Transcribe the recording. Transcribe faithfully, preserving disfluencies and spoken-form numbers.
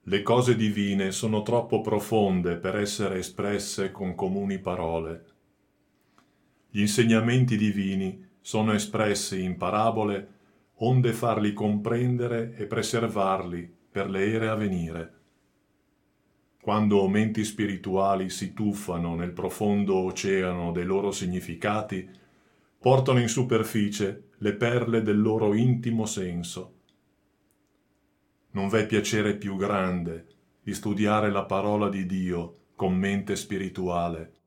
Le cose divine sono troppo profonde per essere espresse con comuni parole. Gli insegnamenti divini sono espressi in parabole onde farli comprendere e preservarli per le ere a venire. Quando menti spirituali si tuffano nel profondo oceano dei loro significati, portano in superficie le perle del loro intimo senso. Non v'è piacere più grande di studiare la parola di Dio con mente spirituale